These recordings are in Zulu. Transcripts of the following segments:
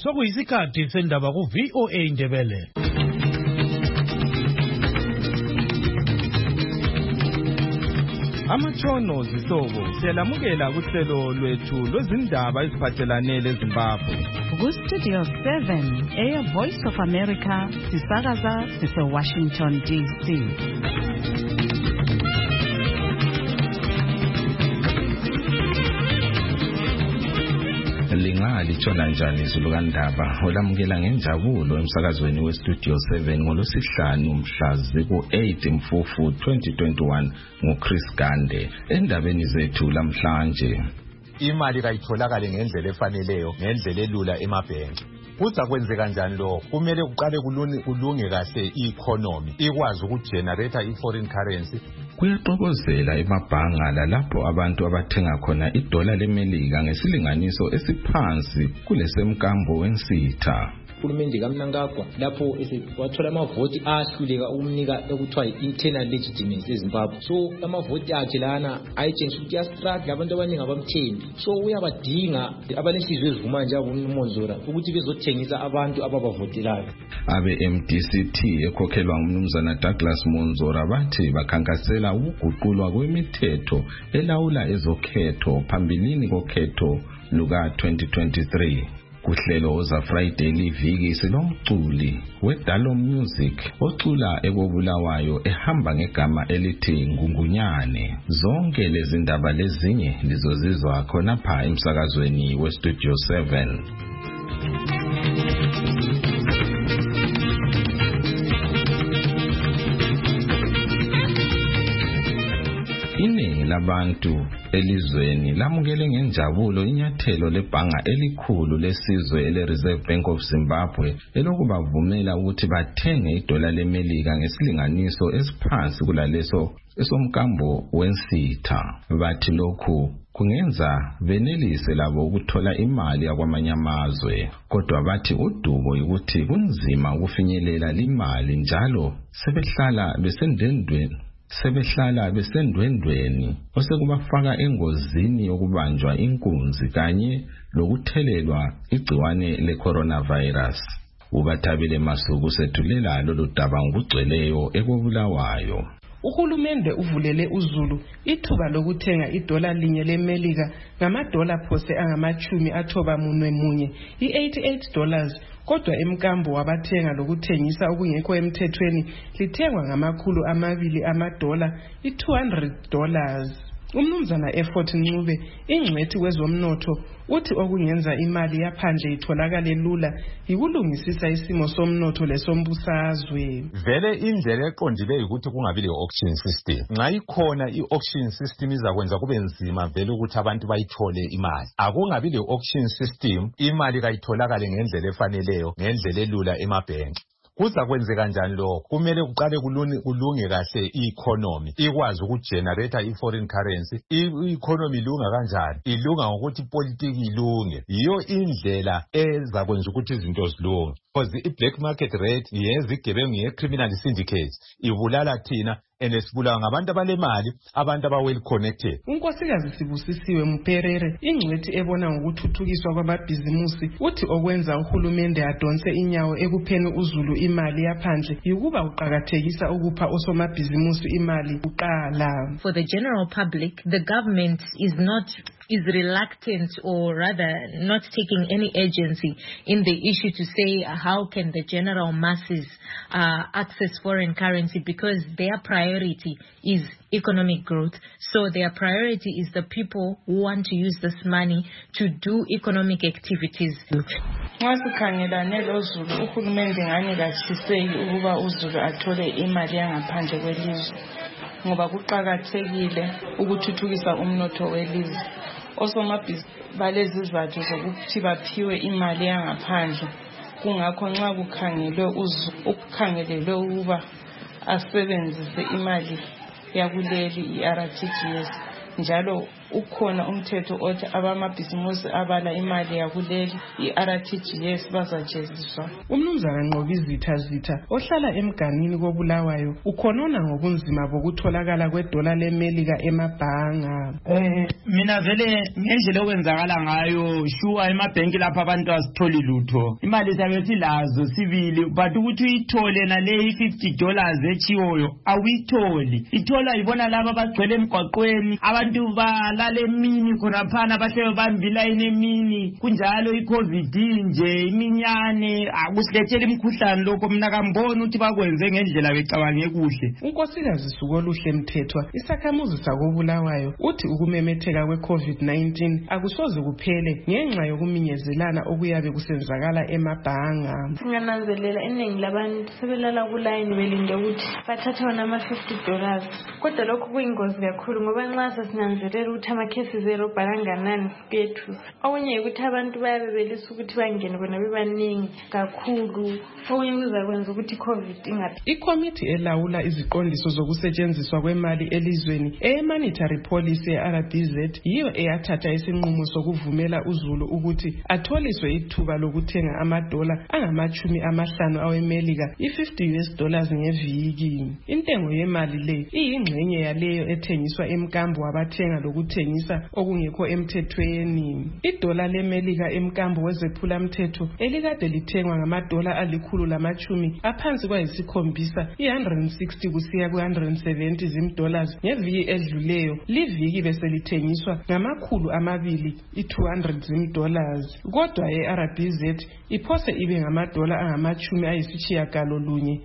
sokuyisikhathi sendaba ku VOA Indebele. Amatshono zihlobo siyalamukela kuhlelo lwethu lwezindaba eziphathelane leZimbabwe. Ku-Studio 7 Voice of America sisakaza sise-Washington DC. Lingalithola njani izulu kandaba olamukela ngenjabulo emsakazweni weStudio 7 ngolosihlanu mhla ziku-8 Mfufu 2021 nguChris Gande. Endabeni zethu lamhlanje, imali kayitholakale ngendlela efaneleyo, ngendlela elula emabhenki. Kuza kwenzeka kanjani lo? Kumele kuqale kulunge kahle i-economy ikwazi ukugenerate i-foreign currency. Kuyaxokozela emabhanga lalapho abantu abathenga khona idola lemelika ngesilinganiso esiphansi kulesemkambo wensitha. Uhulumende kaMnangagwa lapho wathola amavoti ahluleka ukumnika ekuthiwa internal legitimacy eZimbabwe. So amavoti akhe lana ayitshengisa ukuthi yastruggle, abantu abaningi abamthembi. So uyabadinga abanesizwe ezivuma njalo uMonzora ukuthi bezothengisa abantu ababavotelayo. Abe-MDCT ekhokhelwa ngumnumzana Douglas Monzora bathi bakhankasela ukuguqulwa kwemithetho elawula ezokhetho phambilini kokhetho luka 2023. Kuhlelo za Friday liviki silomculi weDalo Music ocula ekobulawayo ehamba ngegama elithi Ngungunyane. Zonke lezi ndaba lezinye lizozizwa khona pha emsakazweni weStudio 7. Iningi labantu elizweni lamukele ngenjabulo inyathelo lebhanga elikhulu lesizwe ele-Reserve Bank of Zimbabwe elokubavumela ukuthi bathenge idola lemelika ngesilinganiso esiphansi kulaleso esomkambo wensitha. Bathi lokhu kungenza benelise labo ukuthola imali yakwamanye amazwe, kodwa bathi udubo ukuthi kunzima ukufinyelela imali njalo sebehlala besendwendweni osekubafaka engozini yokubanjwa inkunzi kanye lokuthelelwa igciwane le-coronavirus. Ubathabile Masuku sethulela lolu daba ngokugcweleyo ekobulawayo. Uhulumende uvulele uZulu ithuba lokuthenga idola linye lemelika ngamadola phose angama-91 i-$88, kodwa emkambo wabathenga lokuthengisa okungekho emthethweni lithengwa $200 i-$200. Umnumzana Effort Ncube, ingcwethi wezomnotho, uthi okungenza imali yaphandle itholakale lula yikulungisisa isimo somnotho lesombusazwe. Vele indlela eqondileyo ukuthi kungabi le-auction system. Nxa ikhona i-auction system izakwenza kube nzima vele ukuthi abantu bayithole imali. Akungabi le-auction system, imali kayitholakale ngendlela efaneleyo, ngendlela elula emabhenki. Kuza kwenzeka kanjani lo? Kumele kuqale kulunge kahle i-economy ikwazi ukugenerate i-foreign currency. I-economy ilunga kanjani? Ilunga ngokuthi politiki ilunge. Yiyo indlela ezakwenza ukuthi izinto zilunge. Because i-black market rate yenza igebengu ye-criminal syndicates ibulala thina enesibulawa ngabantu abalemali, abantu aba-well connected. Unkosikazi Sibusisiwe Mperere, ingcwethi ebona ngokuthuthukiswa kwamabhizimusi, uthi okwenza uhulumende adonse inyawo ekupheni uZulu imali yaphandle yikuba uqakathekisa ukupha osomabhizimusi imali kuqala. For the general public, the government is reluctant, or rather not taking any agency in the issue to say how can the general masses access foreign currency, because their priority is economic growth. So their priority is the people who want to use this money to do economic activities. Ngasikhangelane loZulu, uhulumende ngani katshiseki ukuba uZulu athole imali yangaphandle kwelizwe ngoba kuqakathekile ukuthuthukisa umnotho welizwe. Osomabhizinisi balezizathu zokuthi baphiwe imali yangaphandle. Kungakho nxa ukukhangelelwe ukuba asebenzise imali yakuleli i-RTGS njalo ukhona umthetho othi abamabhizimusi abala imali yakuleli i-RTGS bazajeziswa. Umnumzana Nqobizitha Zitha ohlala emganini koBulawayo ukhonona ngobunzima bokutholakala kwedola leMelika emabhanga. Mina vele ngendlela okwenzakala ngayo shuwa emabhenki lapha abantu asitholi lutho. Imali sabe silazo sibili but ukuthi uyithole nale $50 echiwoyo awuyitholi. Ithola ibona laba bagcwele emgwaqweni abantu balale emini khona phana bahle bambila enemini kunjalo iCovid nje iminyane akusilethele imikhuhlane lokho mina kamboni ukuthi bakwenze ngendlela becabange kuhle. uNkosikazi Sukoluhle Mthethwa isakhamuzi sakoBulawayo uthi ukumemetheka kwe-COVID-19 akusoze kuphele ngenxa yokuminyezelana okuyabe kusenzakala emabhanga. Singananzelela iningi labantu sebelala kulayini belinde ukuthi bathathe wona ama-$50 kodwa lokho kuyingozi kakhulu ngoba nxa sesinanzelela ukuthi ama-cases erobha kanganani kuyethu. Okunye ukuthi abantu bayabe belisa ukuthi bangene bona bebaningi kakhulu okunye kuzakwenza ukuthi i-COVID ingaphi. Ikomiti elawula iziqondiso zokusetshenziswa kwemali elizweni e-Monetary Policy ye-RBZ yiyo eyathatha isinqumo sokuvumela uZulu ukuthi atholiswe ithuba lokuthenga amadola angama-50 aweMelika i-$50 ngeviki. Intengo yemali le iyingxenye yaleyo ethengiswa emkambo wabathenga lokuthengisa okungekho emthethweni. Idola leMelika emkambo wezephulamthetho elikade lithengwa ngamadola $110 aphansi kwayisikhombisa i-160 kusiya ku-170 ngeviki edluleyo liviki beselithengiswa ngama-200 $200 kodwa e-RBZ iphose ibe ngamadola angama-90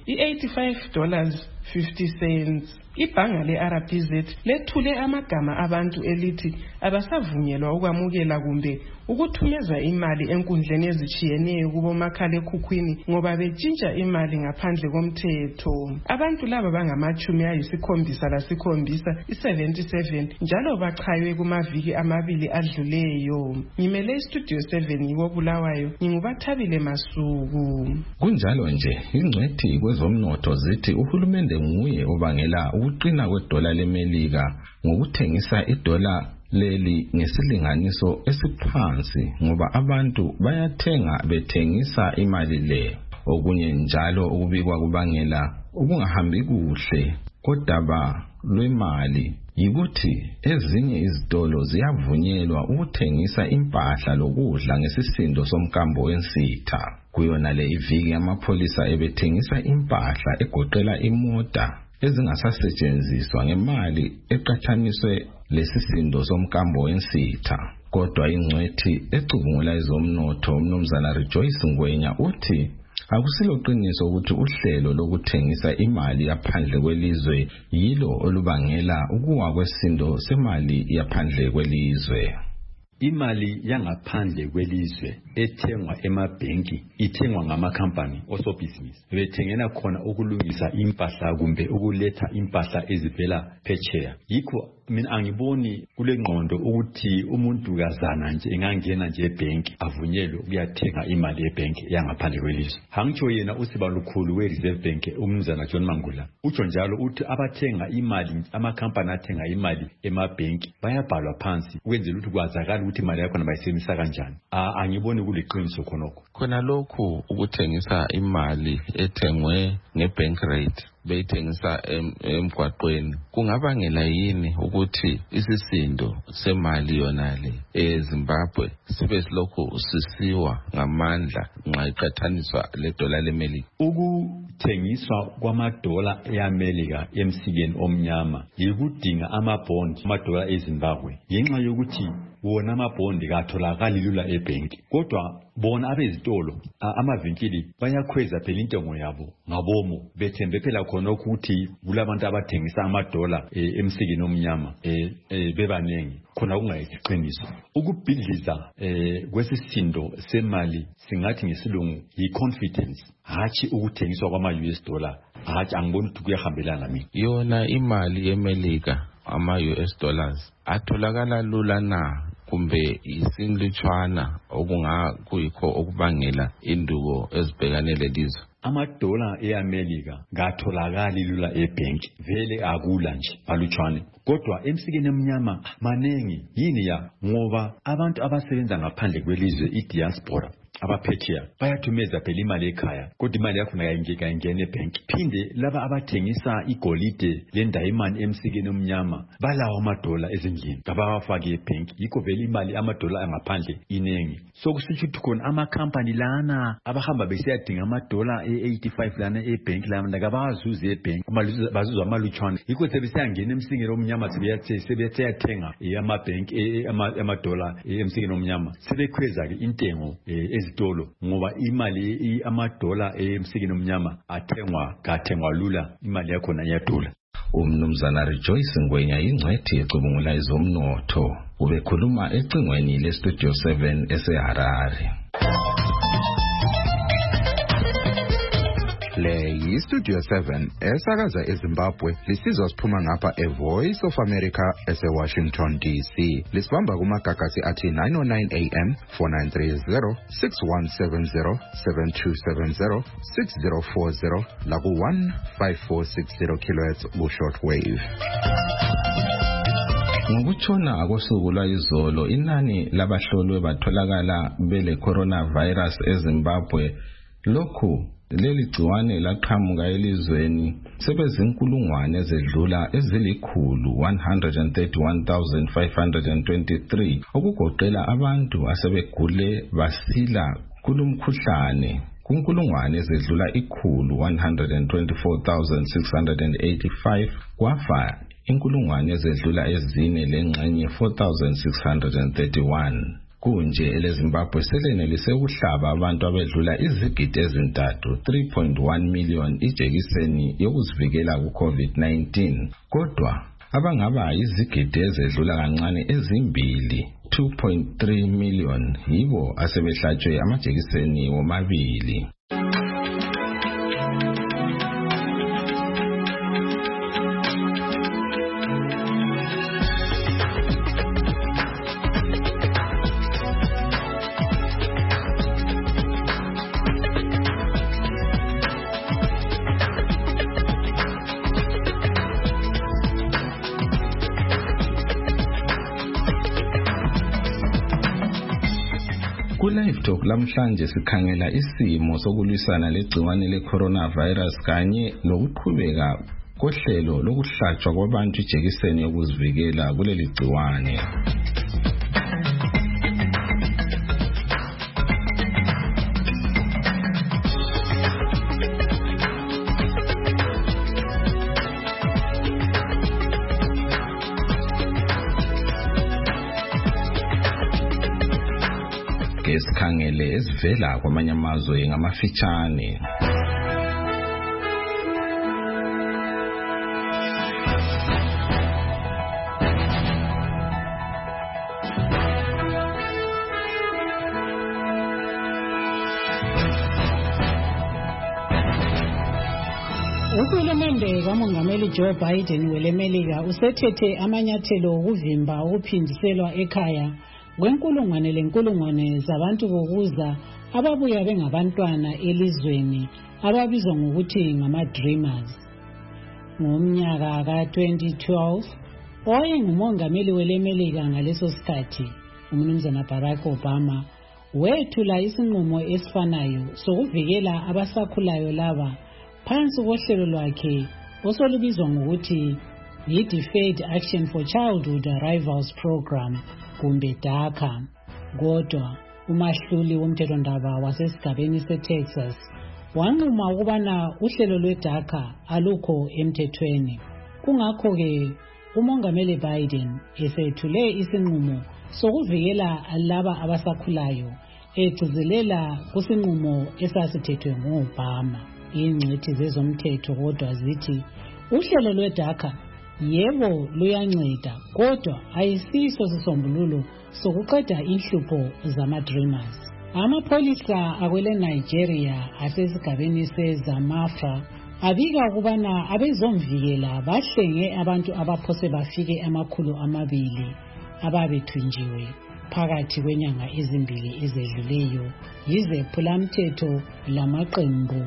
i-$85.50. Ibhanga le-RBZ lethule amagama abantu elithi abasavunyelwa ukwamukela kumbe ukuthumeza imali enkundleni ezitshiyeneyo kubomakhalekhukhwini ngoba betshintsha imali ngaphandle komthetho. Abantu laba bangama-77 njalo bachaywe kumaviki amabili adluleyo. Ngimele iStudio 7 yikoBulawayo ngingubathabile Masuku. Kunjalo nje ingcwethi kwezomnotho zithi uhulumende nguye obangela ukuqina kwedola leMelika ngokuthengisa idola leli ngesilinganiso esiphansi ngoba abantu bayathenga bethengisa imali le. Okunye njalo ukubikwa kubangela ukungahambi kuhle kodaba lwemali yikuthi ezinye izitolo ziyavunyelwa ukuthengisa impahla lokudla ngesisindo somkambo wensitha. Kuyona le iviki amapholisa ebethengisa impahla egoqela imota ezingasasetshenziswa ngemali eqathaniswe lesisindo somkambo wensitha. Kodwa ingcwethi ecubungula ezomnotho umnumzana Rejoice Ngwenya uthi akusilo qiniso ukuthi uhlelo lokuthengisa imali yaphandle kwelizwe yilo olubangela ukuwa kwesindo semali yaphandle kwelizwe. Imali yangaphandle kwelizwe ethengwa emabhenki ithengwa ngamakhampani osobhizinisi bethengena khona ukulungisa impahla kumbe ukuletha impahla ezivela phetsheya. Yikho mina angiboni kule ngqondo ukuthi umuntu kazana nje engangena nje ebhenki avunyelwe ukuyathenga imali ebhenki yangaphandle kwelizwe. Hangitsho yena usiba lukhulu we-Reserve Bank umnumzana John Mangula utsho njalo uthi abathenga imali amakhampani athenga imali emabhenki bayabhalwa phansi ukwenzela ukuthi kwazakala ukuthi imali yakho bayisebenzisa kanjani. Angiboni kuliqiniso khonokho. Khona lokhu ukuthengisa imali ethengwe ngebank rate beyithengisa emgwaqweni kungabangela yini ukuthi isisindo semali yonale eZimbabwe sibe silokhu sisiwa ngamandla nxa iqathaniswa ledola leMelika? Ukuthengiswa kwamadola eAmelika emsikeni omnyama yikudinga amadola eZimbabwe ngenxa yokuthi wona amabhondi katholakali lula ebhenki kodwa bona abezitolo amavinkili bayakhweza phela intengo yabo ngabomo bethembe phela khona ukuthi kulabantu abathengisa amadola emsikeni omnyama bebanengi khona kungayisiqiniso. Ukubhidliza kwesisindo semali singathi ngesilungu yi-confidence hatshi ukuthengiswa kwama-US dollar. Hatshi angiboni ukuthi kuyahambelana mina. Yona imali yeMelika ama-US dollars atholakala lula na kumbe isinlitshwana okungakuyikho okubangela induko ezibhekane lelizwe? amadola eAmerica ngatholakali lula ebhenki vele akula nje alutshwane kodwa emsikeni emnyama manengi yini ya ngoba abantu abasebenza ngaphandle kwelizwe idiaspora abaphetheya bayathumeza phela imali ekhaya kodwa imali yakhona kayingene ebhenki phinde laba abathengisa igolide lendayimani emsikeni omnyama balawo amadola ezindlini abawafake ebhenki yikho vele imali amadola angaphandle inengi so kusitsho ukuthi khona amakhampani lana abahamba besiyadinga amadola e85 lana ebhenki lana kabazuze ebhenki bazuzwa amalutshwana yikho sebesiyangena emsikeni omnyama sebeyathenga amabhenki amadola emsikeni omnyama sebekhweza ke intengo ezitolo ngoba imali amadola emsikeni omnyama kathengwa lula imali yakhona iyadula. Umnumzana Rejoice Ngwenya ingcwethi ecubungula izomnotho ubekhuluma ecingweni leStudio 7 eseHarare. Le yiStudio 7 esakaza eZimbabwe lisizwa siphuma ngapha eVoice of America eseWashington DC. Lisibamba kumagagasi athi 909 AM 4930 6170 7270 6040 laku 15460 kHz ku shortwave. Ngokutshona akosuku lwayizolo inani labahlolwe batholakala bele coronavirus eZimbabwe lokhu leli gciwane laqhamuka elizweni sebezinkulungwane ezedlula ezilikhulu 131,523 okugoqela abantu asebegule basila kulumkhuhlane kunkulungwane ezedlula ikhulu 124,685 kwafa inkulungwane ezedlula ezine lengxenye 4,631 kunje eleZimbabwe selenelise ukuhlaba abantu abedlula izigidi ezintathu 3.1 million ijekiseni yokuzivikela ku-COVID-19 kodwa abangaba izigidi ezedlula kancane ezimbili 2.3 million yibo asebehlatshwe amajekiseni womabili. Live Talk lamhlanje sikhangela isimo sokulwisana legciwane le-coronavirus kanye nokuqhubeka kohlelo lokuhlatshwa kwabantu ijekiseni yokuzivikela kuleli gciwane. Sikhangele ezivela kwamanye amazwe ngamafitshane. Uhulumende kamongameli Joe Biden welemelika usethethe amanyathelo okuvimba ukuphindiselwa ekhaya kwenkulungwane zabantu bokuza ababuya bengabantwana elizweni ababizwa ngokuthi ngama-dreamers. Ngomnyaka ka-2012 owayengumongameli welemelika ngaleso sikhathi umnumzana Barack Obama wethula isinqumo esifanayo sokuvikela abasakhulayo laba phansi kohlelo lwakhe osolubizwa ngokuthi yi-Deferred Action for Childhood Arrivals Program kumbe DACA. Kodwa umahluli womthethondaba wasesigabeni seTexas wanquma ukubana uhlelo lwe-DACA alukho emthethweni. Kungakho-ke umongameli Biden esethule isinqumo sokuvikela laba abasakhulayo egcizelela kusinqumo esasithethwe ngo-Obama. Ingcwethi zezomthetho kodwa zithi uhlelo lwe-DACA yebo luyanceda kodwa ayisiso sisombululo sokuqeda inhlupho zama-dreamers. Amapholisa akwele Nigeria asesigabeni seZamafara abika ukubana abezomvikela bahlenge abantu abaphose bafike 200 ababethunjiwe phakathi kwenyanga ezimbili ezedluleyo yizephulamthetho lamaqembu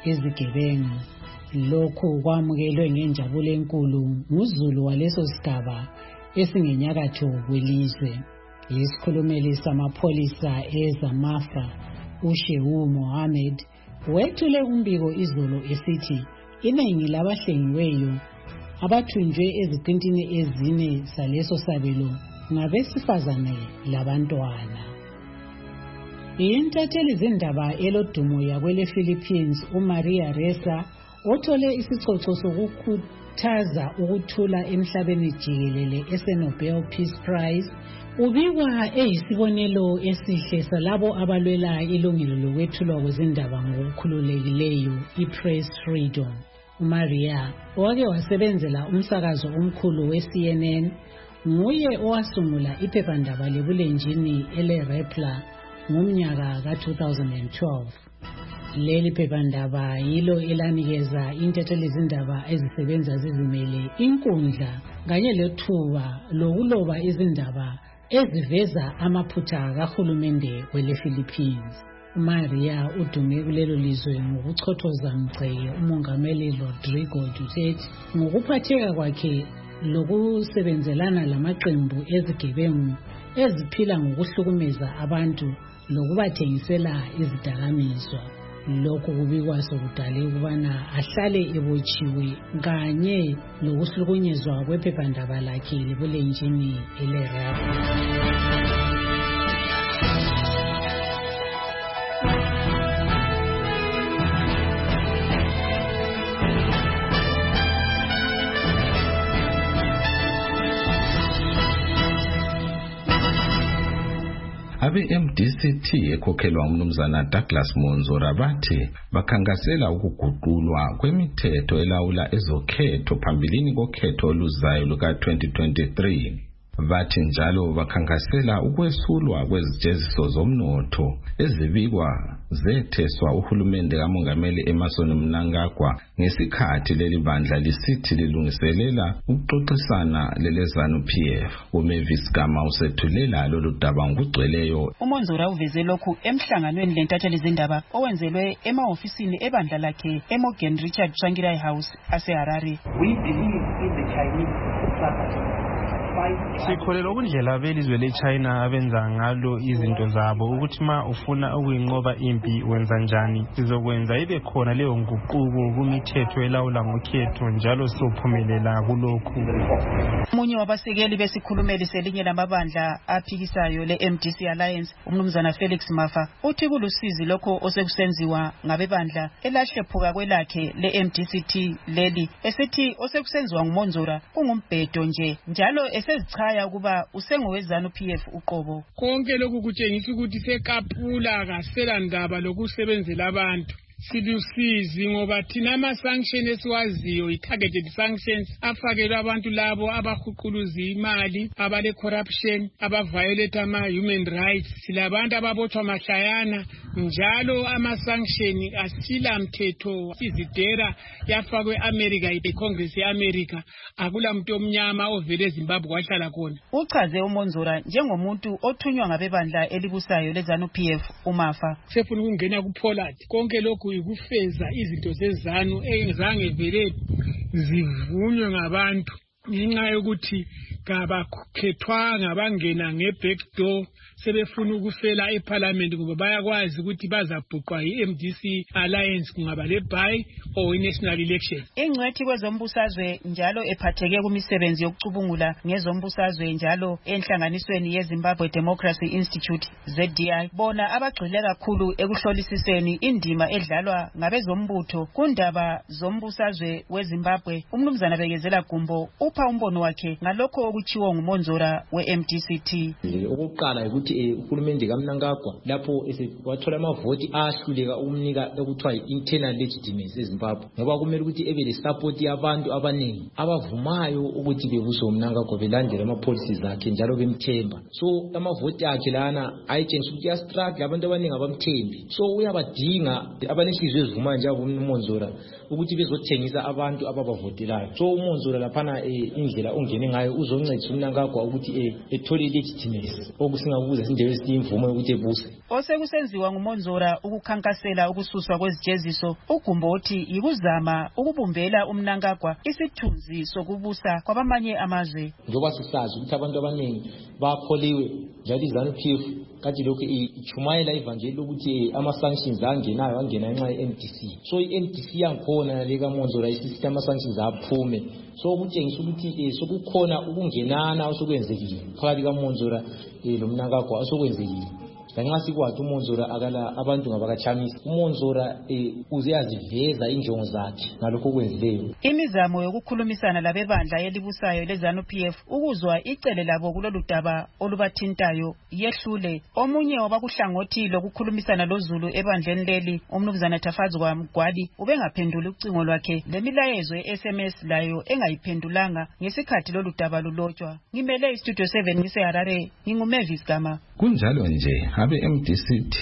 izigebengu. Lokhu kwamukelwe ngenjabulo enkulu nguzulu waleso sigaba esingenyakatho kwelizwe. Isikhulumeli samapholisa eZamafa uShehu Mohammed wethule umbiko izolo esithi iningi labahlengiweyo abathunjwe eziqintini ezine zaleso sabelo ngabesifazane labantwana. Intatheli zindaba elodumo yakwele Philippines uMaria Ressa othole isicoco sokukhuthaza ukuthula emhlabeni jikelele eseNobel Peace Prize ubikwa eyisibonelo esihle salabo abalwela ilungelo lokwethulwa kwezindaba ngokukhululekileyo i-press freedom. uMaria owake wasebenzela umsakazo omkhulu we-CNN nguye owasungula iphephandaba lebulenjini ele-Rappler ngomnyaka ka-2012. Leli phephandaba yilo elanikeza intatheli zindaba ezisebenza zizimele inkundla kanye lethuba lokuloba izindaba eziveza amaphutha kahulumende wele Philippines. uMaria udume kulelo lizwe ngokuchothoza mgceke umongameli Rodrigo Duterte ngokuphatheka kwakhe lokusebenzelana lamaqembu ezigebengu eziphila ngokuhlukumeza abantu lokubathengisela izidakamizwa. Lokhu kubikwa sokudale ukubana ahlale ebotshiwe kanye lokuhlukunyezwa kwephephandaba lakhe lebulenjini ele-Rappler. Abe-MDCT ekhokhelwa umnumzana Douglas Monzora bathi bakhangasela ukuguqulwa kwemithetho elawula ezokhetho phambilini kokhetho oluzayo luka-2023. Bathi njalo bakhangasela ukwesulwa kwezijeziso zomnotho ezibikwa zetheswa uhulumende kamongameli Emmerson Mnangagwa ngesikhathi leli bandla lisithi lilungiselela ukuxoxisana leleZANU-PF. uMavis Gama usethulela lolu daba ngokugcweleyo. uMonzora uveze lokhu emhlanganweni lentatheli zindaba owenzelwe emahofisini ebandla lakhe eMorgan Richard Tsvangirai House ase-Harare. We believe in the Chinese strategy. Sikholelwa kundlela abelizwe leChina abenza ngalo izinto zabo ukuthi ma ufuna ukuyinqoba impi wenza njani. Sizokwenza ibe khona leyo nguquko kumithetho elawula ngokhetho njalo sophumelela kulokhu. Umunye wabasekeli besikhulumeli selinye lamabandla aphikisayo le-MDC Alliance umnumzana Felix Mafa uthi kulusizi lokho osekusenziwa ngabebandla elahlephuka kwelakhe le-MDCT leli esithi osekusenziwa nguMonzora kungumbhedo nje njalo sezichaya ukuba usengoweZANU-PF uqobo. Konke lokhu kutshengisa ukuthi sekapula kasela ndaba lokusebenzela abantu. Silusizi ngoba thina ama-sanction esiwaziyo i-targeted sanctions afakelwe abantu labo abahuquluza imali, abale-corruption, abaviolate ama-human rights. Silabantu ababotshwa mahlayana njalo ama-sanction asila mthetho. Izidera yafakwe America, i-Congress ye-America. Akula muntu omnyama ovele eZimbabwe wahlala khona. Uchaze uMonzora njengomuntu othunywa ngabebandla elibusayo leZANU-PF uMafa. Sefuna ukungena kuPollard. Konke lokhu ukufeza izinto zeZANU engizange vele zivunywe ngabantu ngenxa yokuthi kabakhethwanga bangena ngeback door sebefuna ukufela eParliament ngoba bayakwazi ukuthi bazabhuqwa i-MDC Alliance kungaba le-by or i-national election. Ingcwethi kwezombusazwe njalo ephatheke kumisebenzi yokucubungula ngezombusazwe njalo enhlanganisweni yeZimbabwe Democracy Institute ZDI bona abagxile kakhulu ekuhlolisiseni indima edlalwa ngabezombutho kundaba zombusazwe weZimbabwe. Umnumzana Bekezela Gumbo upha umbono wakhe ngalokho okuchiwo nguMonzora we-MDCT. Ukuqala ukuthi uhulumende kaMnangagwa lapho wathola amavoti ahluleka ukumnika ekuthiwa internal legitimacy eZimbabwe ngoba kumele ukuthi ebe le support yabantu abaningi abavumayo ukuthi bebuso uMnangagwa belandela ama-policies akhe njalo bemthemba. So amavoti akhe lana ayitshengisa ukuthi uyastruggle, abantu abaningi abamthembi. So uyabadinga abanesizwe ezivumayo njalo uMonzora ukuthi bezothengisa abantu ababavotelayo. So uMonzora laphana indlela ongene ngayo uzonceda ukuncedisa uMnangagwa ukuthi ethole legitimacy okusingakuza indebe esiyimvumo yokuthi ebuse. Osekusenziwa nguMonzora ukukhankasela ukususwa kwezijeziso uGumbothi yikuzama ukubumbela uMnangagwa isithunzi sokubusa kwabamanye amazwe. Njoba sisazi ukuthi abantu abaningi bakholiwe njalo iZANU-PF kathi lokho ichumayela ivangeli ukuthi ama-sanctions angena ngenxa ye-NDC. So i-NDC yangikhona leka Monzora isisitema ama-sanctions aphume. So ukutshengisa ukuthi sokukhona ukungenana osokwenzekile phakathi kaMonzora lo Mnangagwa osokwenzekile. Ngenxa sikwathi uMonzora akala abantu ngabakachamisa. uMonzora uziyaziveza injongo zakhe ngalokho kwenzileyo. Imizamo yokukhulumisana labebandla elibusayo leZANU-PF ukuzwa icele labo kulolu daba olubathintayo yehlule. Omunye wabakuhlangothi lokukhulumisana loZulu ebandleni leli uMnumzana Tafazwa Mgwadi ubengaphendula ucingo lwakhe lemilayezo ye-SMS layo engayiphendulanga ngesikhathi lolu daba lulotshwa. Ngimele iStudio 7 ngiseHarare, nginguMavis Gama. Kunjalo nje abe-MDC-T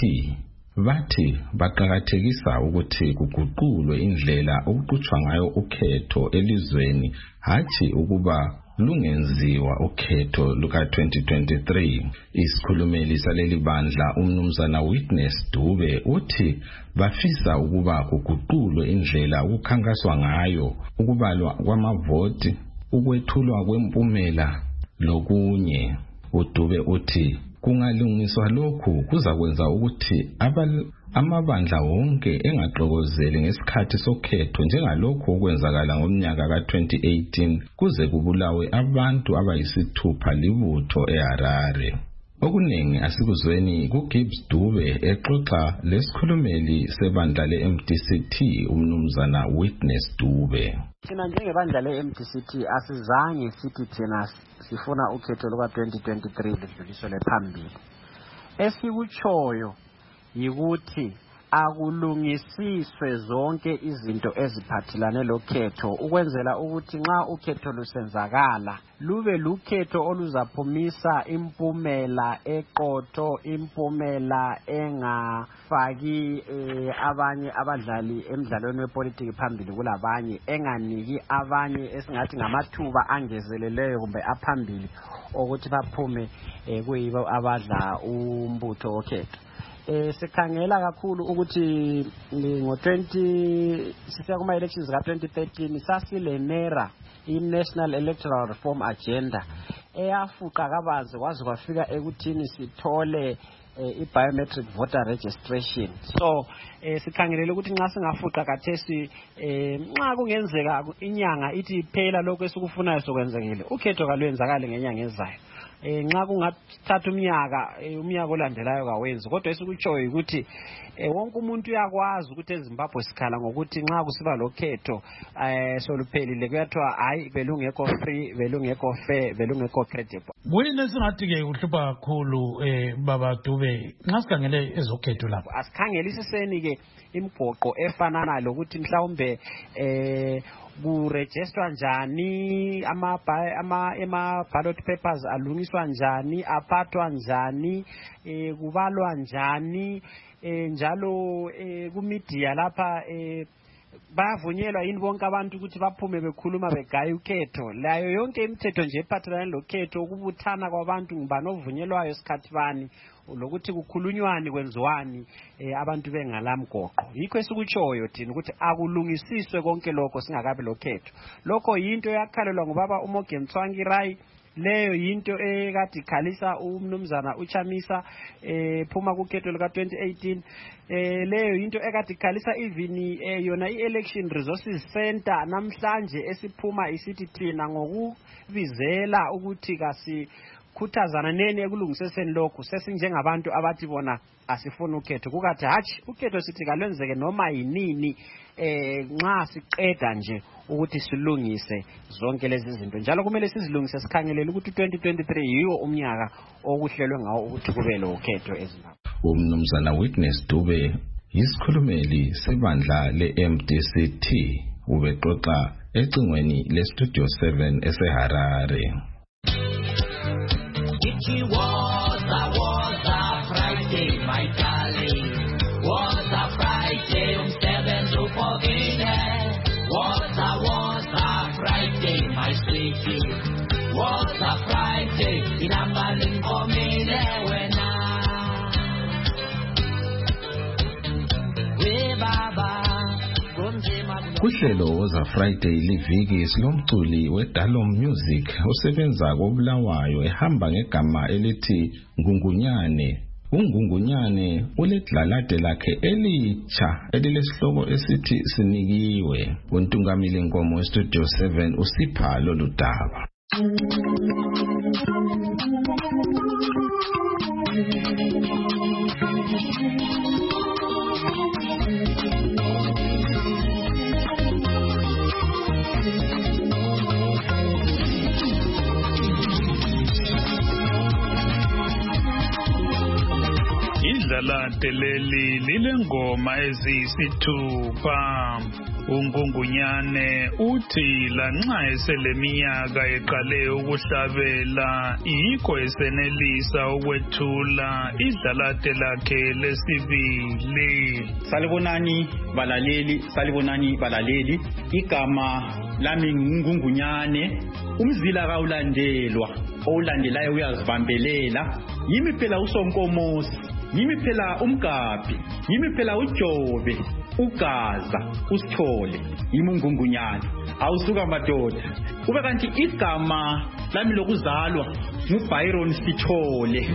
bathi baqakathekisa ukuthi kuguqulwe indlela okuqhutshwa ngayo ukhetho elizweni hathi ukuba lungenziwa ukhetho luka-2023. Isikhulumeli saleli bandla uMnumzana Witness Dube uthi bafisa ukuba kuguqulwe indlela ukukhankaswa ngayo, ukubalwa kwamavoti, ukwethulwa kwempumela lokunye. uDube uthi kungalungiswa lokhu kuzakwenza ukuthi amabandla wonke engaxokozeli ngesikhathi sokhetho njengalokho okwenzakala ngomnyaka ka-2018 kuze kubulawe abantu abayisithupha libutho eHarare. Okuningi asikuzweni kuGibbs Dube exoxa lesikhulumeli sebandla le-MDC-T uMnumzana Witness Dube. Thina njengebandla le-MDC-T asizange sithi thina sifuna ukhetho luka-2023 lidluliselwe phambili. Esikutshoyo yikuthi akulungisiswe zonke izinto eziphathelane lokhetho ukwenzela ukuthi nxa ukhetho lusenzakala lube lukhetho oluzaphumisa impumela eqotho, impumela engafaki abanye abadlali emidlalweni wepolitiki phambili kulabanye, enganiki abanye esingathi ngamathuba angezeleleyo kumbe aphambili ukuthi baphume kuyibo abadla umbutho wokhetho. Sikhangela kakhulu ukuthi sisiya kuma elections ka-2013 sasilenera i-National Electoral Reform Agenda eyafuqa kabanzi kwaze kwafika ekuthini sithole i-biometric voter registration. So sikhangelele ukuthi nxa singafuqa kathesi nxa kungenzeka inyanga ithi phela lokho esikufunayo sokwenzekile ukhetho kalwenzakale ngenyanga ezayo. Nxa kungathatha umnyaka olandelayo kawenzi, kodwa esikutshoyo ukuthi wonke umuntu uyakwazi ukuthi eZimbabwe sikhala ngokuthi nxa kusiba lokhetho soluphelile kuyathiwa hayi belungekho free, belungekho fair, belungekho credible. Kuyini singathi-ke kuhlupha kakhulu Baba Dube nxa sikhangele ezokhetho lapho? Asikhangelisiseni-ke imigoqo efanana lokuthi mhlawumbe kuregistrwa njani ama-ballot papers alungiswa njani, aphathwa njani, kubalwa njani, njalo kumedia lapha bayavunyelwa yini bonke abantu ukuthi baphume bekhuluma begaya ukhetho. Layo yonke imithetho nje ephathelane lokhetho, ukubuthana kwabantu ngubani ovunyelwayo isikhathi bani, lokuthi kukhulunywani kwenziwani abantu bengalamgoqo. Yikho esikutshoyo thina ukuthi akulungisiswe konke lokho singakabi lokhetho. Lokho yinto yakhalelwa ngubaba uMorgan Tsvangirai, leyo yinto ekade ikhalisa uMnumzana uChamisa phuma kukhetho luka-2018. Leyo yinto ekade ikhalisa even yona i-Election Resources Center namhlanje esiphuma isithi thina ngokubizela ukuthi khuthazana nene ekulungiseseni lokhu sesinjengabantu abathi bona asifuna ukhetho. Kukathi hatshi ukhetho sithi kalwenzeke noma yinini nxa siqeda nje ukuthi silungise zonke lezi zinto. Njalo kumele sizilungise sikhangelele ukuthi 2023 yiwo umnyaka okuhlelwe ngawo ukuthi kube lo ukhetho eZimbabwe. uMnumzana Witness Dube yisikhulumeli sebandla le-MDC-T ubexoxa ecingweni le-Studio 7 eseHarare. It was a Friday, my darling. Was a Friday, umsebenzi uphophile. Was a Friday, my sweetie. Was a Uhlelo Woza Friday liviki silomculi weDalom Music osebenza koBulawayo ehamba ngegama elithi Ngungunyane. uNgungunyane uledlalade lakhe elitsha elilesihloko esithi Sinikiwe. Untungamile Nkomo Studio 7 usipha lolu daba. Idlalade leli lilengoma eziyisithupha. uNgungunyane uthi lanxa eseleminyaka eqale ukuhlabela yikho esenelisa ukwethula idlalade lakhe lesibili. Salibonani balaleli, igama lami nguNgungunyane. Umzila kawulandelwa, owulandelayo uyazibambelela. Yimi phela uSonkomosi, yimi phela uMgabhi, yimi phela uJobe, uGaza, uSithole, yimi uNgungunyane. Awusuka madoda. Kube kanti igama lami lokuzalwa nguByron Sithole.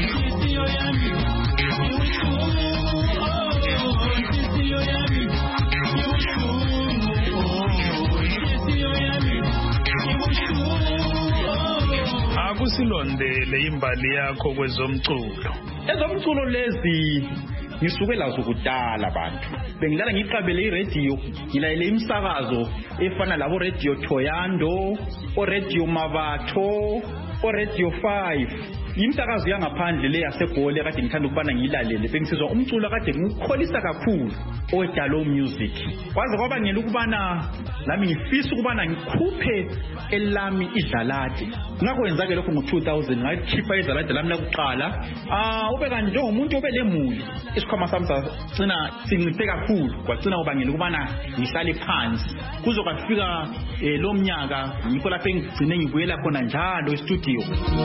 Akusilondele imbali yakho kwezomculo. Ezomculo lezi ngisuke lazo kudala abantu. Bengilala ngiqabele iradio, ngilayele imsakazo efana labo Radio Thoyando, o Radio Mabatho, o Radio 5. Imsakazo yangaphandle le yaseGoli kade ngithanda ukubana ngiyilalele. Bengisizwa umculo kade ngikholisa kakhulu oDalom Music. Kwaze kwaba ngela ukubana lami ngifisa ukubana ngikhuphe elami idlalade. Ngakwenza ke lokho ngo2000 ngayikhipha idlalade lami lokuqala. Ube kanti njengomuntu obelemuli, isikhwama sami sagcina sinciphe kakhulu. Kwagcina ubangela ukubana ngihlale phansi. Kuzokafika lo mnyaka ngikho lapho engigcine ngibuyela khona njalo e-studio.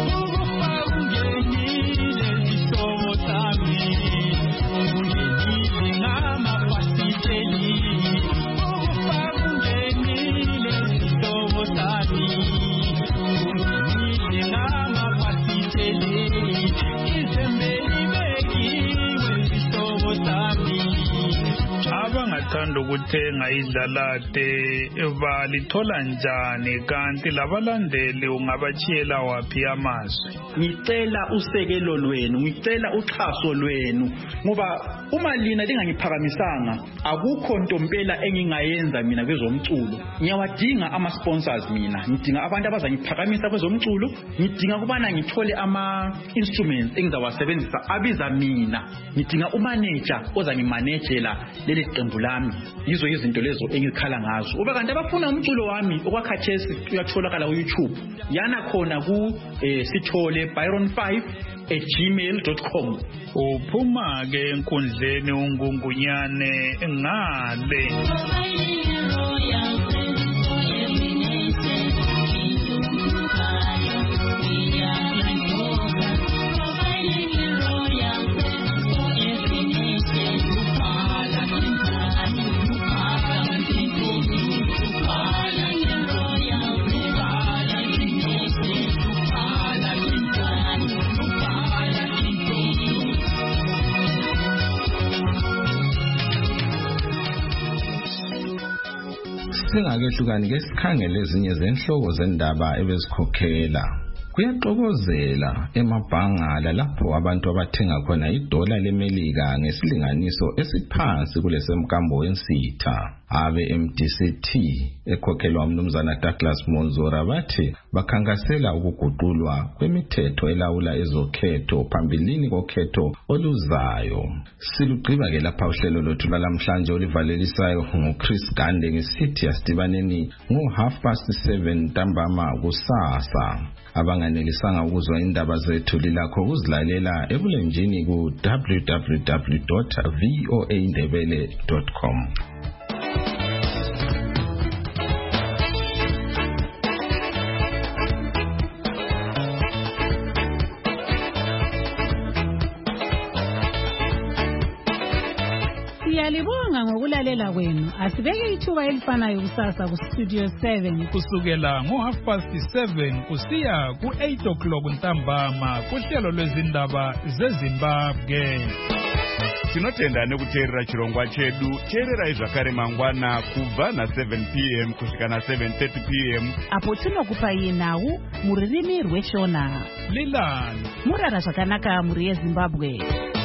Abangathanda ukuthenga idlalade balithola njani kanti labalandeli ungabachiyela waphi amazwi? Ngicela usekelo lwenu, ngicela uxhaso lwenu ngoba uma lina lingangiphakamisanga akukho ntompela engingayenza mina kwezomculo. Ngiyawadinga ama sponsors mina, ngidinga abantu abazangiphakamisa kwezomculo, ngidinga kubana ngithole ama instruments engizawasebenzisa abiza mina, ngidinga umanager ozangimanagela leli qembu lami. Yizo izinto lezo engikhala ngazo. Ube kanti abafuna umculo wami okwakhathesi uyatholakala ku YouTube. Yana khona ku Sithole byron5@gmail.com. Uphuma ke enkundleni uNgungunyane ngale. Singakehlukani ke sikhangele ezinye zenhloko zendaba ebezikhokhela. Kuyaxokozela emabhangala lapho abantu abathenga khona idola leMelika ngesilinganiso esiphansi kulesemkambo wensitha. Abe MDCT ekhokhelwa umnumzana Douglas Monzora bathi bakhangasela ukuguqulwa kwemithetho elawula ezokhetho phambilini kokhetho oluzayo. Silugqiba ke lapha uhlelo lwethu lamhlanje olivalelisayo nguChris Gande ngesithi asidibaneni ngo7:30 ntambama kusasa. Abanganelisanga ukuzwa indaba zethu lilakho ukuzilalela ebulenjini ku www.voaindebele.com. Siyalibonga ngokulalela kwenu. Asibeke ithuba elifanayo kusasa ku Studio 7 kusukela ngo7:30 kusiya ku8 ntambama kuhlelo lwezindaba zeZimbabwe. Tinotenda nekuteerera chirongwa chedu. Teerera zvakare mangwana kubva na7 p.m. kusvika na7:30 p.m. apo tinokupai nhau muririmi rweshona. Lilani murara zvakanaka muri yeZimbabwe.